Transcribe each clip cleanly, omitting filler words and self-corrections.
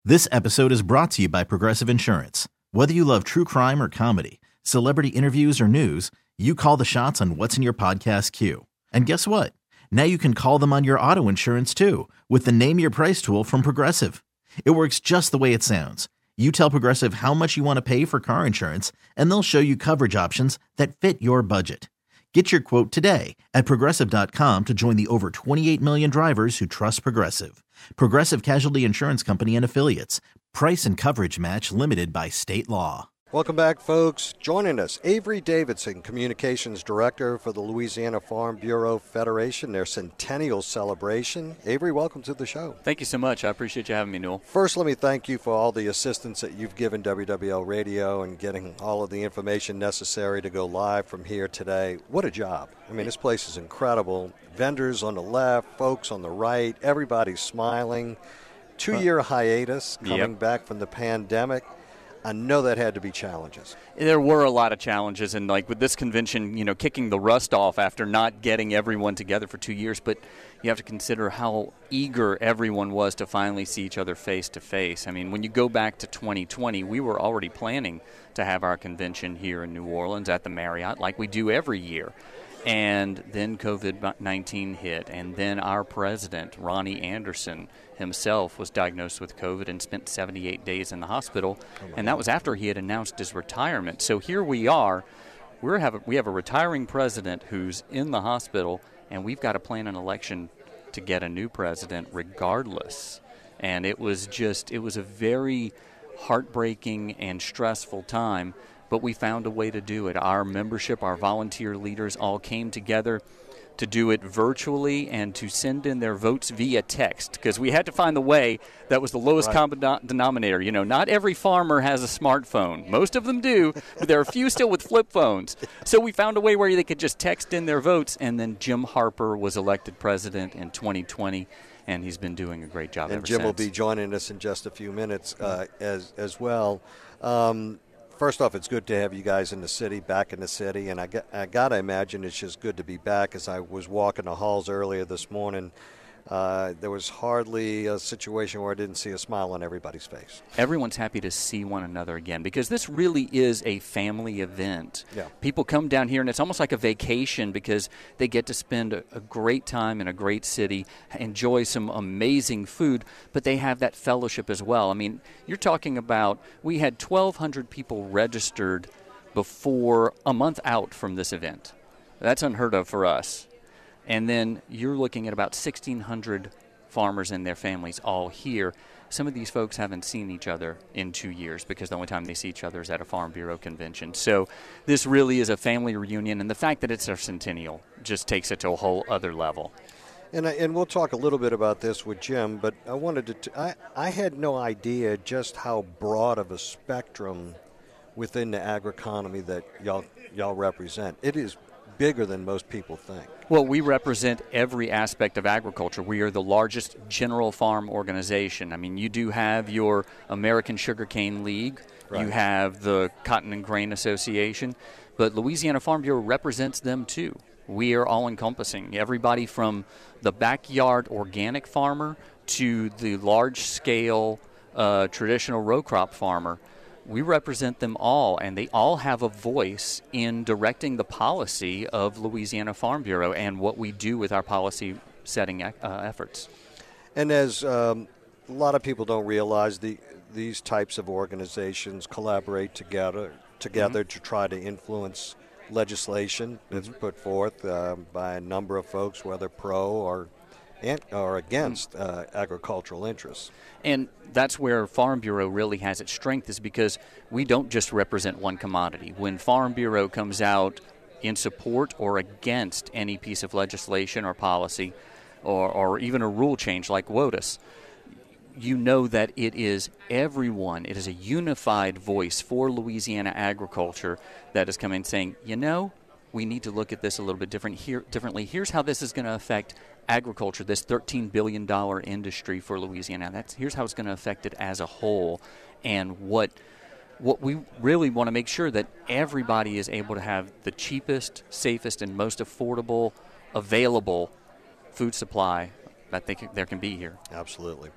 This episode is brought to you by Progressive Insurance. Whether you love true crime or comedy, celebrity interviews or news, you call the shots on what's in your podcast queue. And guess what? Now you can call them on your auto insurance too with the Name Your Price tool from Progressive. It works just the way it sounds. You tell Progressive how much you want to pay for car insurance, and they'll show you coverage options that fit your budget. Get your quote today at Progressive.com to join the over 28 million drivers who trust Progressive. Progressive Casualty Insurance Company and Affiliates. Price and coverage match limited by state law. Welcome back, folks. Joining us, Avery Davidson, Communications Director for the Louisiana Farm Bureau Federation, their centennial celebration. Avery, welcome to the show. Thank you so much. I appreciate you having me, Newell. First, let me thank you for all the assistance that you've given WWL Radio and getting all of the information necessary to go live from here today. What a job. I mean, this place is incredible. Vendors on the left, folks on the right, everybody's smiling. 2-year hiatus coming back from the pandemic. I know that had to be challenges. There were a lot of challenges, and like with this convention, kicking the rust off after not getting everyone together for 2 years, but you have to consider how eager everyone was to finally see each other face to face. I mean, when you go back to 2020, we were already planning to have our convention here in New Orleans at the Marriott like we do every year. And then COVID-19 hit, and then our president, Ronnie Anderson, himself was diagnosed with COVID and spent 78 days in the hospital, and that was after he had announced his retirement. So here we are. We have a retiring president who's in the hospital, and we've got to plan an election to get a new president regardless. And it was a very heartbreaking and stressful time, but we found a way to do it. Our membership, our volunteer leaders all came together to do it virtually and to send in their votes via text, because we had to find the way that was the lowest common denominator. Not every farmer has a smartphone. Most of them do, but there are a few still with flip phones. So we found a way where they could just text in their votes, and then Jim Harper was elected president in 2020, and he's been doing a great job ever since. And Jim will be joining us in just a few minutes as well. First off, it's good to have you guys in the city, back in the city, and I got to imagine it's just good to be back. As I was walking the halls earlier this morning, there was hardly a situation where I didn't see a smile on everybody's face. Everyone's happy to see one another again, because this really is a family event. Yeah. People come down here, and it's almost like a vacation because they get to spend a great time in a great city, enjoy some amazing food, but they have that fellowship as well. I mean, you're talking about, we had 1,200 people registered before a month out from this event. That's unheard of for us. And then you're looking at about 1,600 farmers and their families all here. Some of these folks haven't seen each other in 2 years because the only time they see each other is at a Farm Bureau convention. So this really is a family reunion, and the fact that it's our centennial just takes it to a whole other level. And we'll talk a little bit about this with Jim, but I wanted to I had no idea just how broad of a spectrum within the agroeconomy that y'all represent. It is bigger than most people think. Well, we represent every aspect of agriculture. We are the largest general farm organization. I mean, you do have your American Sugarcane League. Right. You have the Cotton and Grain Association. But Louisiana Farm Bureau represents them, too. We are all-encompassing. Everybody from the backyard organic farmer to the large-scale traditional row crop farmer. We represent them all, and they all have a voice in directing the policy of Louisiana Farm Bureau and what we do with our policy-setting efforts. And as a lot of people don't realize, these types of organizations collaborate together to try to influence legislation that's put forth by a number of folks, whether pro or against agricultural interests. And that's where Farm Bureau really has its strength, is because we don't just represent one commodity. When Farm Bureau comes out in support or against any piece of legislation or policy or even a rule change like WOTUS, you know that it is everyone. It is a unified voice for Louisiana agriculture that is coming saying, we need to look at this a little bit differently. Here's how this is going to affect agriculture, this $13 billion industry for Louisiana. Here's how it's going to affect it as a whole, and what we really want to make sure that everybody is able to have the cheapest, safest, and most affordable, available food supply that there can be here. Absolutely.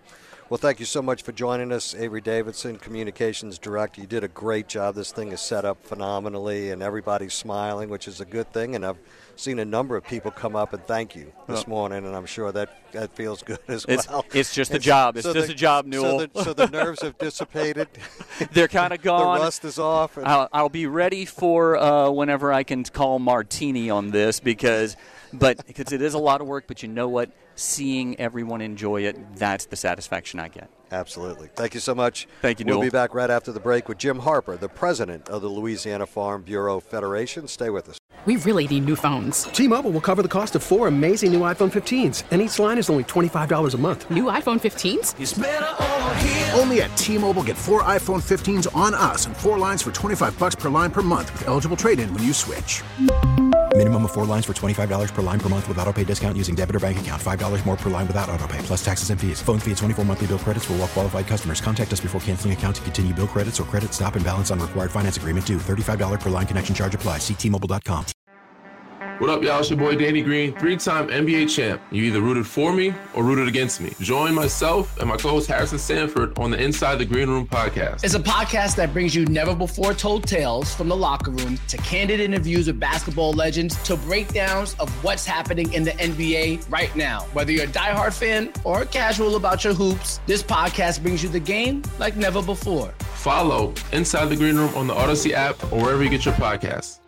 Well, thank you so much for joining us, Avery Davidson, Communications Director. You did a great job. This thing is set up phenomenally, and everybody's smiling, which is a good thing. And I've seen a number of people come up and thank you this morning, and I'm sure that feels good as well. It's just a job. It's just a job, Newell. So the nerves have dissipated. They're kind of gone. The rust is off. I'll be ready for whenever I can call Martini on this because it is a lot of work, but you know what? Seeing everyone enjoy it, that's the satisfaction I get. Absolutely. Thank you so much. Thank you, Newell. We'll be back right after the break with Jim Harper, the president of the Louisiana Farm Bureau Federation. Stay with us. We really need new phones. T-Mobile will cover the cost of 4 amazing new iPhone 15s, and each line is only $25 a month. New iPhone 15s? It's better over here. Only at T-Mobile, get 4 iPhone 15s on us and 4 lines for $25 per line per month with eligible trade-in when you switch. Minimum of 4 lines for $25 per line per month with autopay discount using debit or bank account. $5 more per line without autopay, plus taxes and fees. Phone fee at 24 monthly bill credits for well-qualified customers. Contact us before canceling account to continue bill credits or credit stop and balance on required finance agreement due. $35 per line connection charge applies. See T-Mobile.com. What up, y'all? It's your boy Danny Green, 3-time NBA champ. You either rooted for me or rooted against me. Join myself and my co-host Harrison Sanford on the Inside the Green Room podcast. It's a podcast that brings you never-before-told tales from the locker room to candid interviews with basketball legends to breakdowns of what's happening in the NBA right now. Whether you're a diehard fan or casual about your hoops, this podcast brings you the game like never before. Follow Inside the Green Room on the Odyssey app or wherever you get your podcasts.